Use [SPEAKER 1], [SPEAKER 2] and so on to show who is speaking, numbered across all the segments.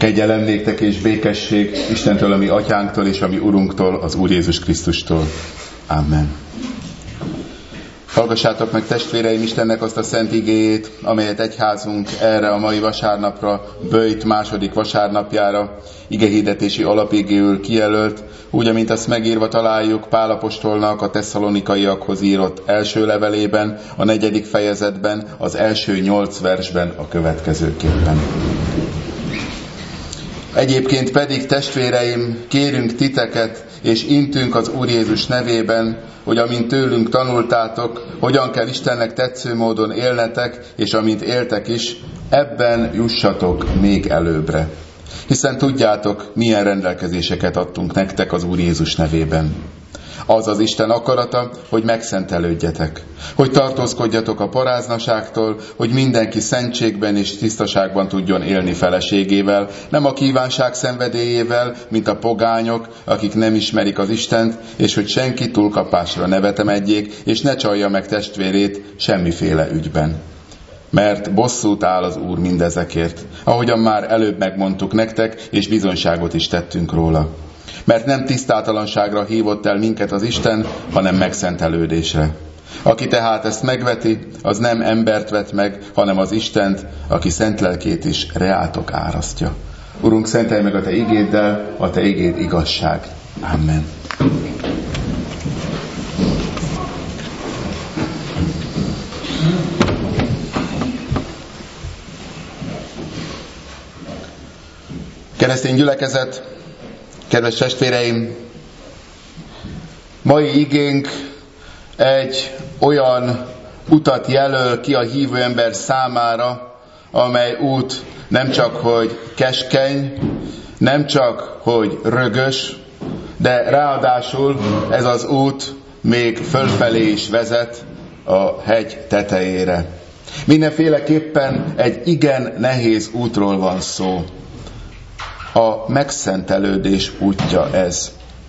[SPEAKER 1] Kegyelem néktek és békesség Istentől, a mi atyánktól és a mi Urunktól, az Úr Jézus Krisztustól. Amen. Hallgassátok meg, testvéreim, Istennek azt a szent igéjét, amelyet egyházunk erre a mai vasárnapra, Böjt második vasárnapjára igehirdetési alapigéül kijelölt, úgy, amint azt megírva találjuk Pál apostolnak a Tesszalonikaiakhoz írott első levelében, a 4. fejezetben, az első 8 versben a következőképpen. Egyébként pedig, testvéreim, kérünk titeket, és intünk az Úr Jézus nevében, hogy amint tőlünk tanultátok, hogyan kell Istennek tetsző módon élnetek, és amint éltek is, ebben jussatok még előbbre. Hiszen tudjátok, milyen rendelkezéseket adtunk nektek az Úr Jézus nevében. Az az Isten akarata, hogy megszentelődjetek, hogy tartózkodjatok a paráznaságtól, hogy mindenki szentségben és tisztaságban tudjon élni feleségével, nem a kívánság szenvedélyével, mint a pogányok, akik nem ismerik az Istent, és hogy senki túlkapásra ne vetemedjék, és ne csalja meg testvérét semmiféle ügyben. Mert bosszút áll az Úr mindezekért, ahogyan már előbb megmondtuk nektek, és bizonyságot is tettünk róla. Mert nem tisztátalanságra hívott el minket az Isten, hanem megszentelődésre. Aki tehát ezt megveti, az nem embert vet meg, hanem az Istent, aki szent lelkét is reátok árasztja. Urunk, szentelj meg a Te igéddel, a Te igéd igazság. Amen. Keresztény gyülekezet, kedves testvéreim, mai igénk egy olyan utat jelöl ki a hívő ember számára, amely út nem csak hogy keskeny, nem csak hogy rögös, de ráadásul ez az út még fölfelé is vezet a hegy tetejére. Mindenféleképpen egy igen nehéz útról van szó. A megszentelődés útja ez.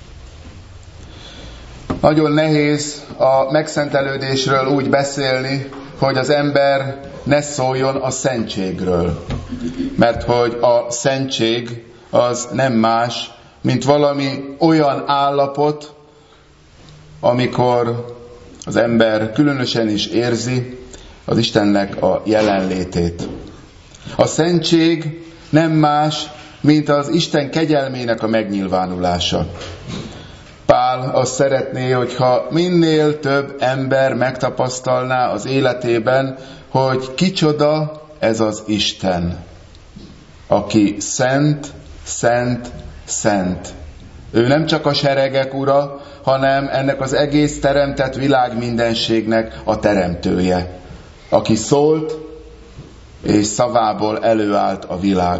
[SPEAKER 1] Nagyon nehéz a megszentelődésről úgy beszélni, hogy az ember ne szóljon a szentségről. Mert hogy a szentség az nem más, mint valami olyan állapot, amikor az ember különösen is érzi az Istennek a jelenlétét. A szentség nem más, mint az Isten kegyelmének a megnyilvánulása. Pál azt szeretné, hogyha minél több ember megtapasztalná az életében, hogy kicsoda ez az Isten, aki szent, szent, szent. Ő nem csak a seregek ura, hanem ennek az egész teremtett világmindenségnek a teremtője, aki szólt, és szavából előállt a világ.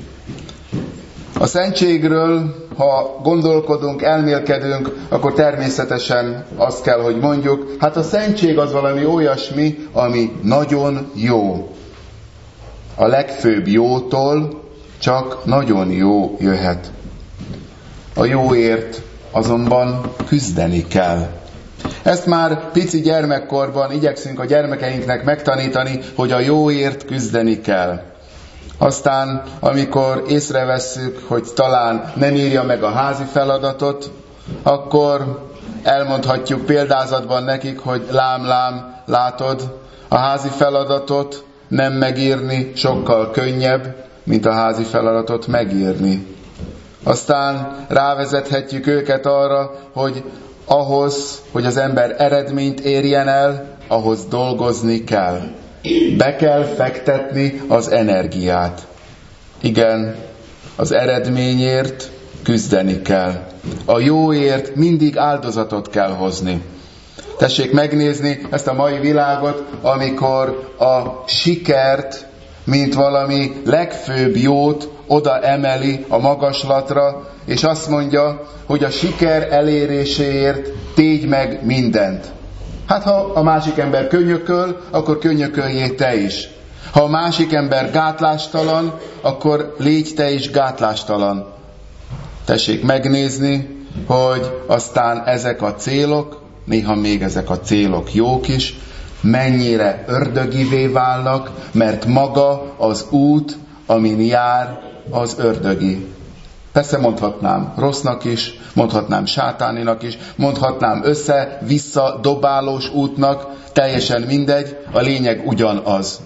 [SPEAKER 1] A szentségről, ha gondolkodunk, elmélkedünk, akkor természetesen azt kell, hogy mondjuk, hát a szentség az valami olyasmi, ami nagyon jó. A legfőbb jótól csak nagyon jó jöhet. A jóért azonban küzdeni kell. Ezt már pici gyermekkorban igyekszünk a gyermekeinknek megtanítani, hogy a jóért küzdeni kell. Aztán, amikor észrevesszük, hogy talán nem írja meg a házi feladatot, akkor elmondhatjuk példázatban nekik, hogy lám, látod, a házi feladatot nem megírni sokkal könnyebb, mint a házi feladatot megírni. Aztán rávezethetjük őket arra, hogy ahhoz, hogy az ember eredményt érjen el, ahhoz dolgozni kell. Be kell fektetni az energiát. Igen, az eredményért küzdeni kell. A jóért mindig áldozatot kell hozni. Tessék megnézni ezt a mai világot, amikor a sikert, mint valami legfőbb jót oda emeli a magaslatra, és azt mondja, hogy a siker eléréséért tégy meg mindent. Hát ha a másik ember könyököl, akkor könyököljél te is. Ha a másik ember gátlástalan, akkor légy te is gátlástalan. Tessék megnézni, hogy aztán ezek a célok, néha még ezek a célok jók is, mennyire ördögivé válnak, mert maga az út, amin jár, az ördögi. Persze mondhatnám rossznak is, mondhatnám sátáninak is, mondhatnám össze-vissza dobálós útnak, teljesen mindegy, a lényeg ugyanaz.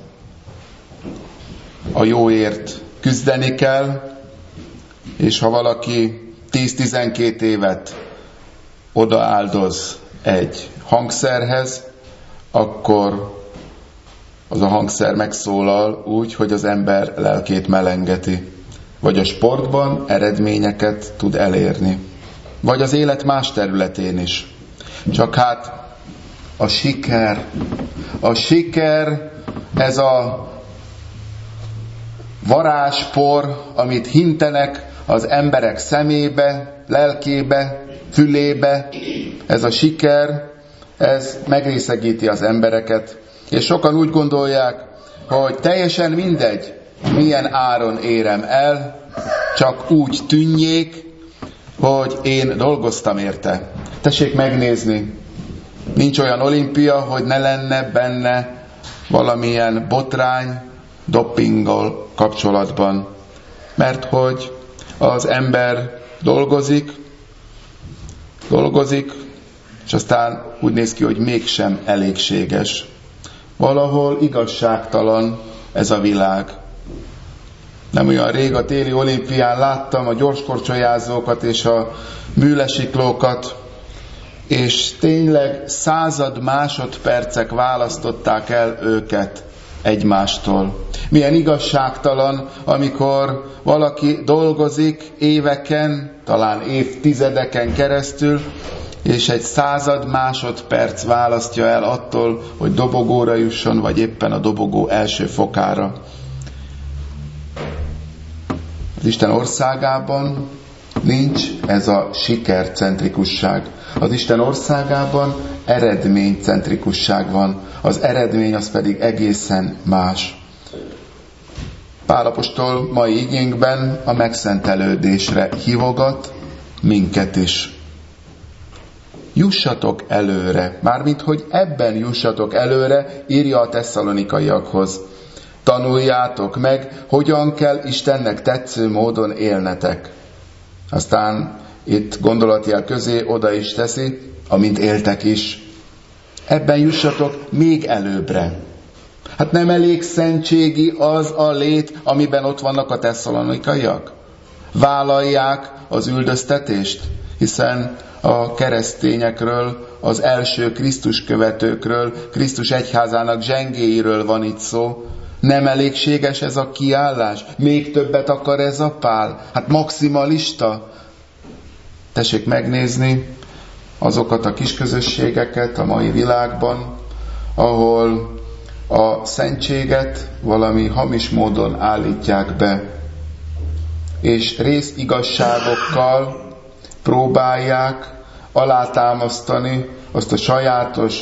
[SPEAKER 1] A jóért küzdeni kell, és ha valaki 10-12 évet odaáldoz egy hangszerhez, akkor az a hangszer megszólal úgy, hogy az ember lelkét melengeti. Vagy a sportban eredményeket tud elérni. Vagy az élet más területén is. Csak hát a siker, ez a varázspor, amit hintenek az emberek szemébe, lelkébe, fülébe, ez a siker, ez megrészegíti az embereket. És sokan úgy gondolják, hogy teljesen mindegy, milyen áron érem el, csak úgy tűnjék, hogy én dolgoztam érte. Tessék megnézni, nincs olyan olimpia, hogy ne lenne benne valamilyen botrány dopinggal kapcsolatban. Mert hogy az ember dolgozik, és aztán úgy néz ki, hogy mégsem elégséges. Valahol igazságtalan ez a világ. Nem olyan rég a téli olimpián láttam a gyorskorcsolyázókat és a műlesiklókat, és tényleg 100 másodpercek választották el őket egymástól. Milyen igazságtalan, amikor valaki dolgozik éveken, talán évtizedeken keresztül, és egy 100 másodperc választja el attól, hogy dobogóra jusson, vagy éppen a dobogó első fokára. Az Isten országában nincs ez a sikercentrikusság. Az Isten országában eredménycentrikusság van. Az eredmény az pedig egészen más. Pál apostol mai igénkben a megszentelődésre hívogat minket is. Jussatok előre, mármint hogy ebben jussatok előre, írja a tesszalonikaiakhoz. Tanuljátok meg, hogyan kell Istennek tetsző módon élnetek. Aztán itt gondolatjel közé oda is teszi, amint éltek is. Ebben jussatok még előbbre. Hát nem elég szentségi az a lét, amiben ott vannak a tesszalonikaiak? Vállalják az üldöztetést, hiszen a keresztényekről, az első Krisztus követőkről, Krisztus egyházának zsengéiről van itt szó. Nem elégséges ez a kiállás? Még többet akar ez a Pál? Hát maximalista? Tessék megnézni azokat a kisközösségeket a mai világban, ahol a szentséget valami hamis módon állítják be, és részigazságokkal próbálják alátámasztani azt a sajátos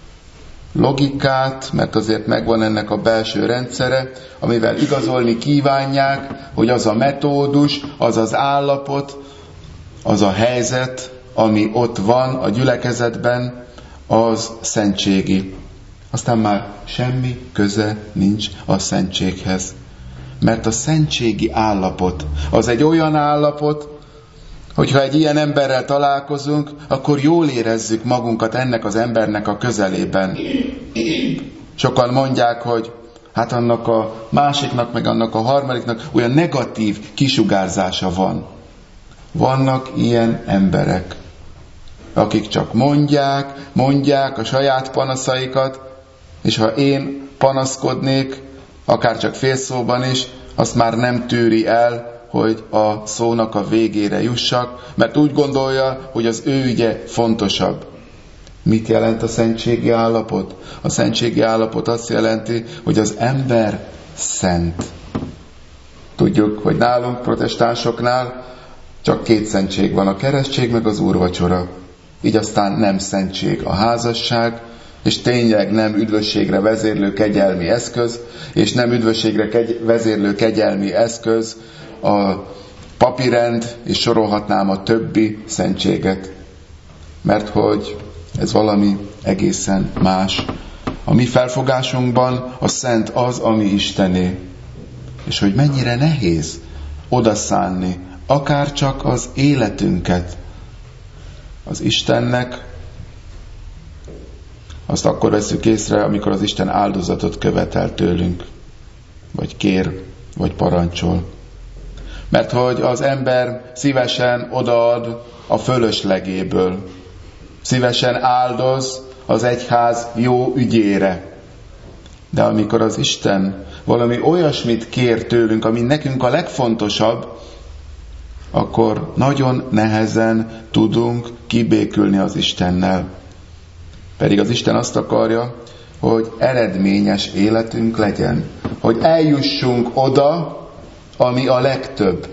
[SPEAKER 1] logikát, mert azért megvan ennek a belső rendszere, amivel igazolni kívánják, hogy az a metódus, az az állapot, az a helyzet, ami ott van a gyülekezetben, az szentségi. Aztán már semmi köze nincs a szentséghez. Mert a szentségi állapot, az egy olyan állapot, hogyha egy ilyen emberrel találkozunk, akkor jól érezzük magunkat ennek az embernek a közelében. Sokan mondják, hogy hát annak a másiknak, meg annak a harmadiknak olyan negatív kisugárzása van. Vannak ilyen emberek, akik csak mondják a saját panaszaikat, és ha én panaszkodnék, akár csak félszóban is, azt már nem tűri el, hogy a szónak a végére jussak, mert úgy gondolja, hogy az ő ügye fontosabb. Mit jelent a szentségi állapot? A szentségi állapot azt jelenti, hogy az ember szent. Tudjuk, hogy nálunk, protestánsoknál csak 2 szentség van, a keresztség meg az úrvacsora. Így aztán nem szentség a házasság, és tényleg nem üdvösségre vezérlő kegyelmi eszköz, és nem üdvösségre vezérlő kegyelmi eszköz a papirend, és sorolhatnám a többi szentséget. Mert hogy ez valami egészen más. A mi felfogásunkban a szent az, ami Istené. és hogy mennyire nehéz odaszánni akár csak az életünket az Istennek. Azt akkor veszük észre, amikor az Isten áldozatot követel tőlünk, vagy kér, vagy parancsol. Mert hogy az ember szívesen odaad a fölöslegéből, szívesen áldoz az egyház jó ügyére. De amikor az Isten valami olyasmit kér tőlünk, ami nekünk a legfontosabb, akkor nagyon nehezen tudunk kibékülni az Istennel. Pedig az Isten azt akarja, hogy eredményes életünk legyen, hogy eljussunk oda, ami a legtöbb.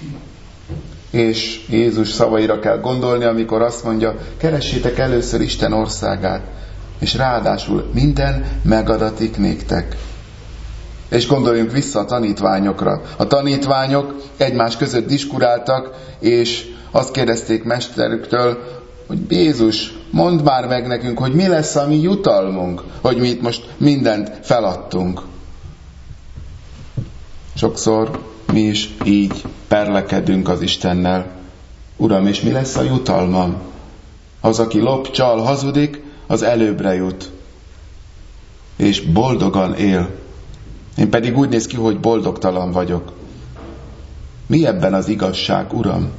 [SPEAKER 1] És Jézus szavaira kell gondolni, amikor azt mondja, keressétek először Isten országát, és ráadásul minden megadatik néktek. És gondoljunk vissza a tanítványokra. A tanítványok egymás között diskuráltak, és azt kérdezték mesterüktől, hogy Jézus, mondd már meg nekünk, hogy mi lesz a mi jutalmunk, hogy mi itt most mindent feladtunk. Sokszor mi is így perlekedünk az Istennel. Uram, és mi lesz a jutalmam? Az, aki lop, csal, hazudik, az előbbre jut. És boldogan él. Én pedig úgy néz ki, hogy boldogtalan vagyok. Mi ebben az igazság, Uram?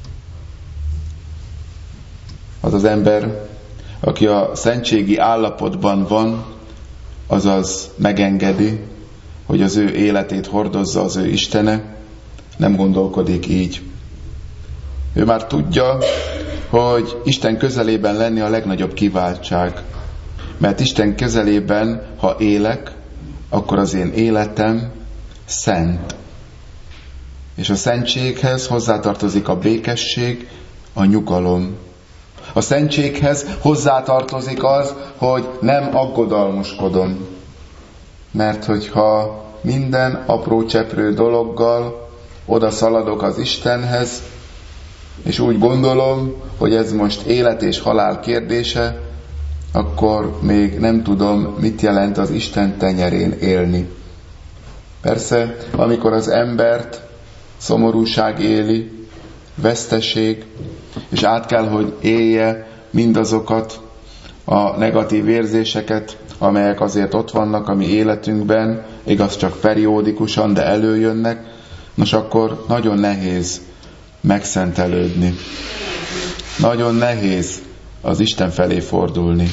[SPEAKER 1] Az az ember, aki a szentségi állapotban van, azaz megengedi, hogy az ő életét hordozza az ő Istene, nem gondolkodik így. Ő már tudja, hogy Isten közelében lenni a legnagyobb kiváltság. Mert Isten közelében, ha élek, akkor az én életem szent. És a szentséghez hozzátartozik a békesség, a nyugalom. A szentséghez hozzátartozik az, hogy nem aggodalmoskodom. Mert hogyha minden apró cseprő dologgal oda szaladok az Istenhez, és úgy gondolom, hogy ez most élet és halál kérdése, akkor még nem tudom, mit jelent az Isten tenyerén élni. Persze, amikor az embert szomorúság éli, veszteség, és át kell, hogy élje mindazokat a negatív érzéseket, amelyek azért ott vannak a mi életünkben, igaz csak periódikusan, de előjönnek, nos akkor nagyon nehéz megszentelődni. Nagyon nehéz az Isten felé fordulni.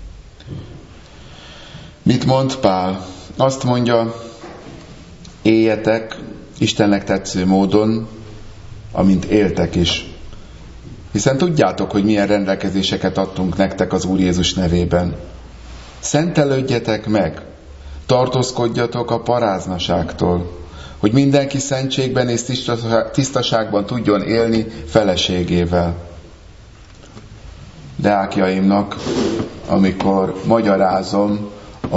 [SPEAKER 1] Mit mond Pál? Azt mondja, éljetek Istennek tetsző módon, amint éltek is. Hiszen tudjátok, hogy milyen rendelkezéseket adtunk nektek az Úr Jézus nevében. Szentelődjetek meg, tartózkodjatok a paráznaságtól, hogy mindenki szentségben és tisztaságban tudjon élni feleségével. Deákjaimnak, amikor magyarázom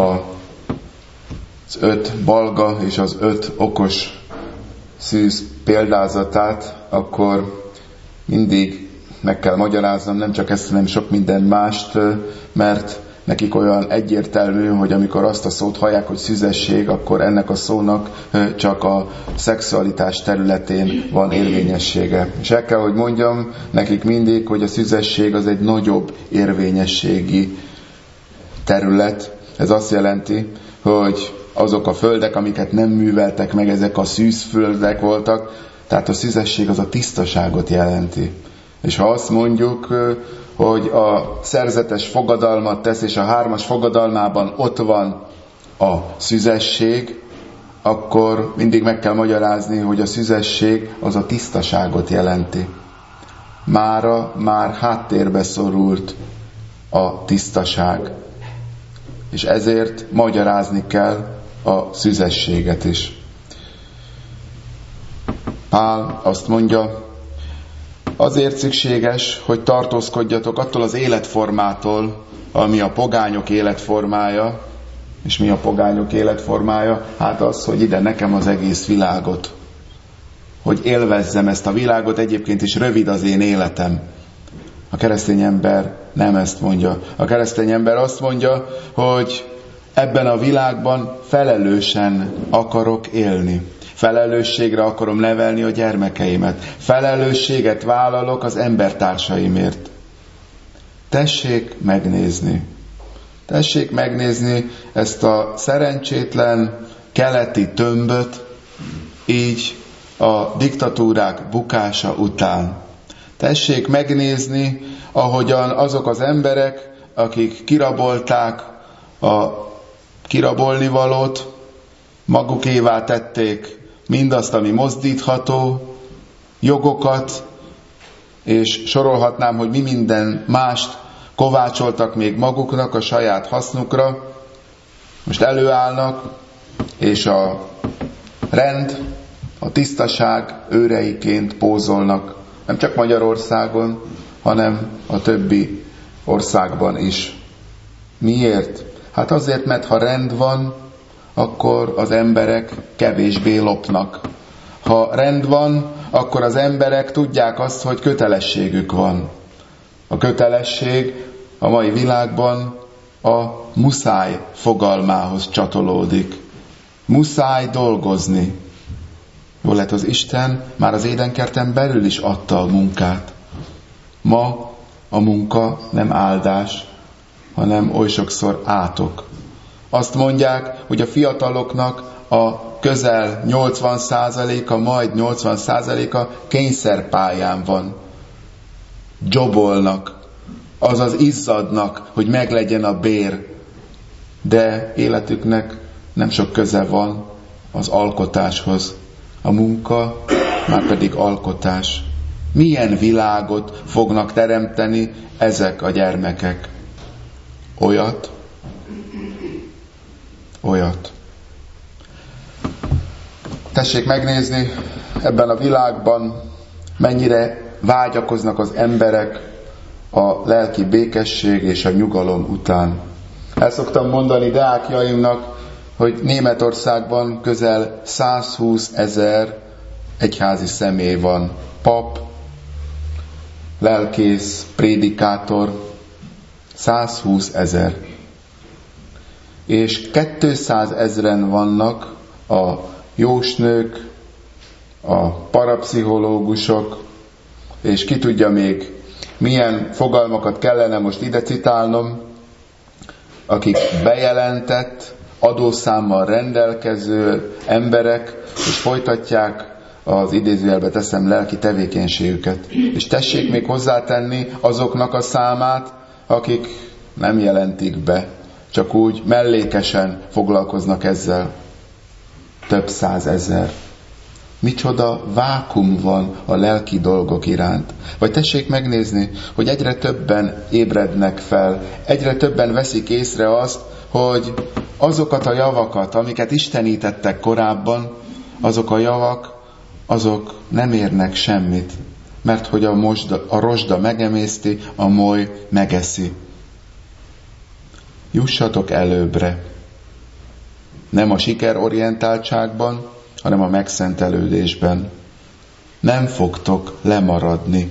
[SPEAKER 1] az 5 balga és az 5 okos szűz példázatát, akkor mindig meg kell magyaráznom nem csak ezt, hanem sok minden mást, mert nekik olyan egyértelmű, hogy amikor azt a szót hallják, hogy szüzesség, akkor ennek a szónak csak a szexualitás területén van érvényessége. És el kell, hogy mondjam nekik mindig, hogy a szüzesség az egy nagyobb érvényességi terület. Ez azt jelenti, hogy azok a földek, amiket nem műveltek meg, ezek a szűzföldek voltak, tehát a szüzesség az a tisztaságot jelenti. És ha azt mondjuk, hogy a szerzetes fogadalmat tesz, és a 3. fogadalmában ott van a szüzesség, akkor mindig meg kell magyarázni, hogy a szüzesség az a tisztaságot jelenti. Mára már háttérbe szorult a tisztaság. És ezért magyarázni kell a szüzességet is. Pál azt mondja, azért szükséges, hogy tartózkodjatok attól az életformától, ami a pogányok életformája. És mi a pogányok életformája? Hát az, hogy ide nekem az egész világot. Hogy élvezzem ezt a világot, egyébként is rövid az én életem. A keresztény ember nem ezt mondja. A keresztény ember azt mondja, hogy ebben a világban felelősen akarok élni. Felelősségre akarom nevelni a gyermekeimet. Felelősséget vállalok az embertársaimért. Tessék megnézni ezt a szerencsétlen keleti tömböt, így a diktatúrák bukása után. Tessék megnézni, ahogyan azok az emberek, akik kirabolták a kirabolnivalót, magukévá tették mindazt, ami mozdítható, jogokat, és sorolhatnám, hogy mi minden mást kovácsoltak még maguknak a saját hasznukra. Most előállnak, és a rend, a tisztaság őreiként pózolnak, nem csak Magyarországon, hanem a többi országban is. Miért? Hát azért, mert ha rend van, akkor az emberek kevésbé lopnak. Ha rend van, akkor az emberek tudják azt, hogy kötelességük van. A kötelesség a mai világban a muszáj fogalmához csatolódik. Muszáj dolgozni. Jól lehet, az Isten már az édenkerten belül is adta a munkát. Ma a munka nem áldás, hanem oly sokszor átok. Azt mondják, hogy a fiataloknak a közel 80%-a, majd 80%-a kényszerpályán van. Dzsobolnak, azaz izzadnak, hogy meglegyen a bér. De életüknek nem sok köze van az alkotáshoz. A munka már pedig alkotás. Milyen világot fognak teremteni ezek a gyermekek? Olyat. Tessék megnézni ebben a világban, mennyire vágyakoznak az emberek a lelki békesség és a nyugalom után. El szoktam mondani diákjaimnak, hogy Németországban közel 120 000 egyházi személy van. Pap, lelkész, prédikátor, 120 000. És 200 000 vannak a jósnők, a parapszichológusok, és ki tudja még, milyen fogalmakat kellene most ide citálnom, akik bejelentett, adószámmal rendelkező emberek, és folytatják az idézőjelbe teszem lelki tevékenységüket. És tessék még hozzátenni azoknak a számát, akik nem jelentik be, csak úgy mellékesen foglalkoznak ezzel. Több 100 000. Micsoda vákum van a lelki dolgok iránt. Vagy tessék megnézni, hogy egyre többen ébrednek fel, egyre többen veszik észre azt, hogy azokat a javakat, amiket istenítettek korábban, azok a javak, azok nem érnek semmit, mert hogy a rozsda megemészti, a moly megeszi. Jussatok előbbre. Nem a sikerorientáltságban, hanem a megszentelődésben. Nem fogtok lemaradni.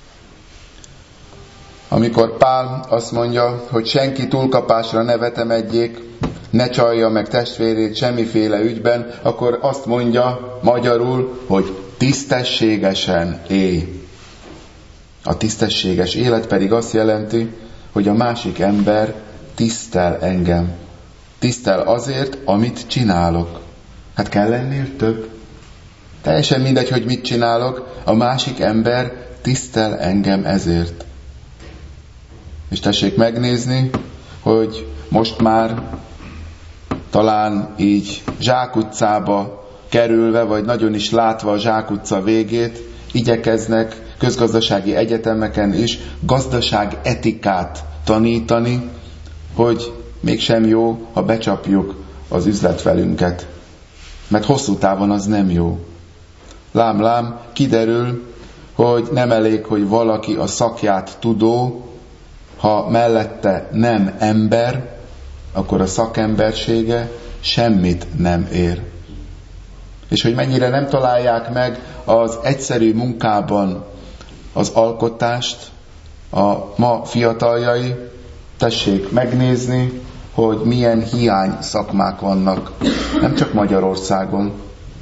[SPEAKER 1] Amikor Pál azt mondja, hogy senki túlkapásra ne vetemedjék, ne csalja meg testvérét semmiféle ügyben, akkor azt mondja magyarul, hogy tisztességesen élj. A tisztességes élet pedig azt jelenti, hogy a másik ember tisztel engem. Tisztel azért, amit csinálok. Hát kell ennél több? Teljesen mindegy, hogy mit csinálok, a másik ember tisztel engem ezért. És tessék megnézni, hogy most már talán így zsákutcába kerülve, vagy nagyon is látva a zsákutca végét, igyekeznek közgazdasági egyetemeken is gazdaságetikát tanítani, hogy mégsem jó, ha becsapjuk az üzletfelünket. Mert hosszú távon az nem jó. Lám, kiderül, hogy nem elég, hogy valaki a szakját tudó, ha mellette nem ember, akkor a szakembersége semmit nem ér. És hogy mennyire nem találják meg az egyszerű munkában az alkotást a ma fiataljai, tessék megnézni, hogy milyen hiány szakmák vannak, nem csak Magyarországon,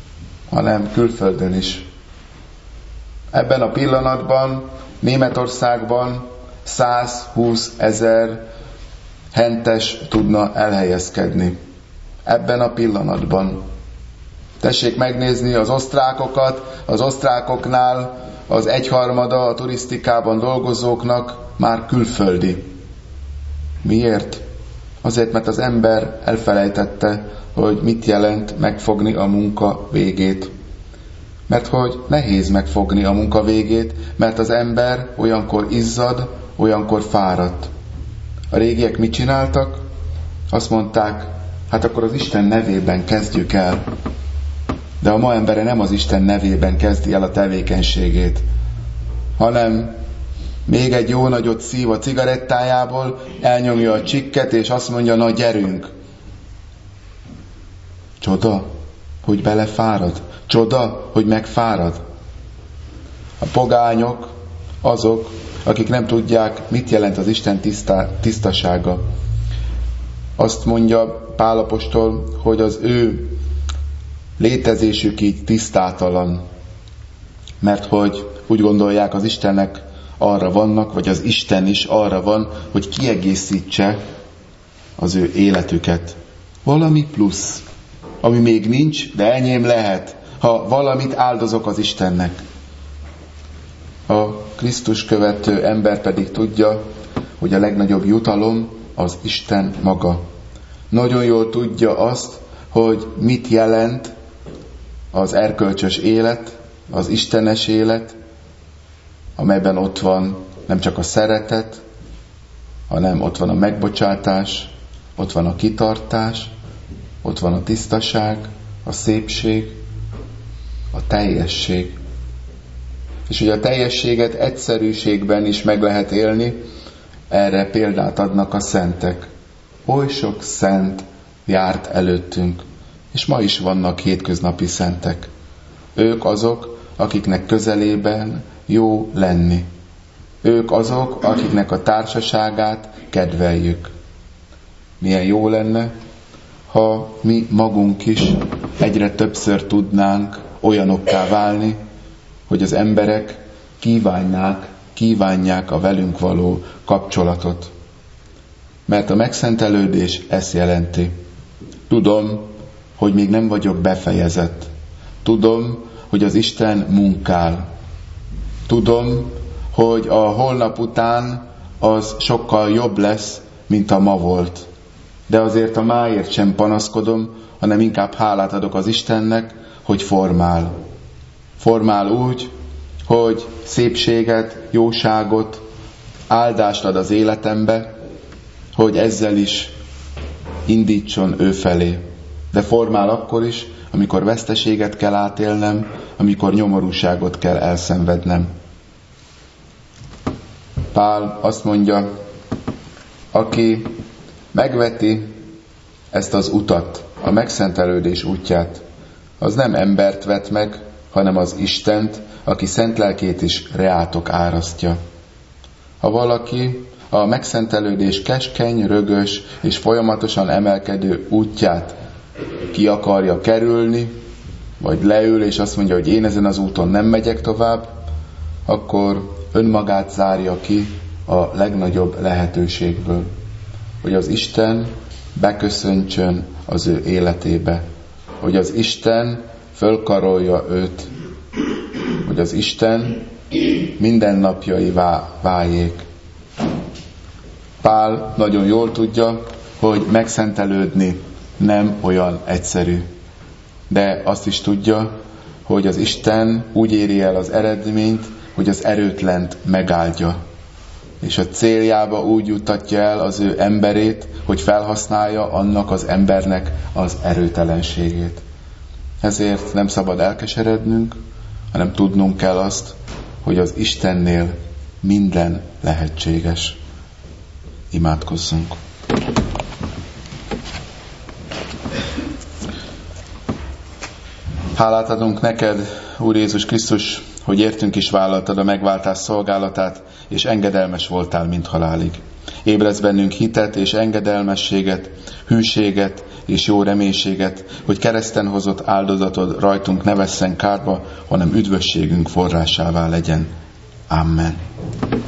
[SPEAKER 1] hanem külföldön is. Ebben a pillanatban Németországban 120 000 hentes tudna elhelyezkedni. Ebben a pillanatban. Tessék megnézni az osztrákokat, az osztrákoknál az 1/3 a turisztikában dolgozóknak már külföldi. Miért? Azért, mert az ember elfelejtette, hogy mit jelent megfogni a munka végét. Mert hogy nehéz megfogni a munka végét, mert az ember olyankor izzad, olyankor fáradt. A régiek mit csináltak? Azt mondták, hát akkor az Isten nevében kezdjük el. De a ma embere nem az Isten nevében kezdi el a tevékenységét, hanem még egy jó nagyot szív a cigarettájából, elnyomja a csikket, és azt mondja, na gyerünk. Csoda, hogy belefárad. Csoda, hogy megfárad. A pogányok azok, akik nem tudják, mit jelent az Isten tisztasága. Azt mondja Pál apostol, hogy az ő létezésük így tisztátalan, mert hogy úgy gondolják, az Istennek arra vannak, vagy az Isten is arra van, hogy kiegészítse az ő életüket. Valami plusz, ami még nincs, de enyém lehet, ha valamit áldozok az Istennek. A Krisztus követő ember pedig tudja, hogy a legnagyobb jutalom az Isten maga. Nagyon jól tudja azt, hogy mit jelent az erkölcsös élet, az istenes élet, amelyben ott van nem csak a szeretet, hanem ott van a megbocsátás, ott van a kitartás, ott van a tisztaság, a szépség, a teljesség. És hogy a teljességet egyszerűségben is meg lehet élni, erre példát adnak a szentek. Oly sok szent járt előttünk, és ma is vannak hétköznapi szentek. Ők azok, akiknek közelében jó lenni. Ők azok, akiknek a társaságát kedveljük. Milyen jó lenne, ha mi magunk is egyre többször tudnánk olyanokká válni, hogy az emberek kívánják a velünk való kapcsolatot. Mert a megszentelődés ezt jelenti. Tudom, hogy még nem vagyok befejezett. Tudom, hogy az Isten munkál. Tudom, hogy a holnap után az sokkal jobb lesz, mint a ma volt. De azért a máért sem panaszkodom, hanem inkább hálát adok az Istennek, hogy formál. Formál úgy, hogy szépséget, jóságot, áldást ad az életembe, hogy ezzel is indítson ő felé. De formál akkor is, amikor veszteséget kell átélnem, amikor nyomorúságot kell elszenvednem. Pál azt mondja, aki megveti ezt az utat, a megszentelődés útját, az nem embert vet meg, hanem az Istent, aki szent lelkét is reátok árasztja. Ha valaki a megszentelődés keskeny, rögös és folyamatosan emelkedő útját ki akarja kerülni, vagy leül és azt mondja, hogy én ezen az úton nem megyek tovább, akkor önmagát zárja ki a legnagyobb lehetőségből, hogy az Isten beköszöntsön az ő életébe, hogy az Isten fölkarolja őt, hogy az Isten mindennapjaivá váljék. Pál nagyon jól tudja, hogy megszentelődni nem olyan egyszerű. De azt is tudja, hogy az Isten úgy éri el az eredményt, hogy az erőtlent megáldja. És a céljába úgy juttatja el az ő emberét, hogy felhasználja annak az embernek az erőtelenségét. Ezért nem szabad elkeserednünk, hanem tudnunk kell azt, hogy az Istennél minden lehetséges. Imádkozzunk! Hálát adunk neked, Úr Jézus Krisztus, hogy értünk is vállaltad a megváltás szolgálatát, és engedelmes voltál mind halálig. Ébrezz bennünk hitet és engedelmességet, hűséget és jó reménységet, hogy kereszten hozott áldozatod rajtunk ne vesszen kárba, hanem üdvösségünk forrásává legyen. Amen.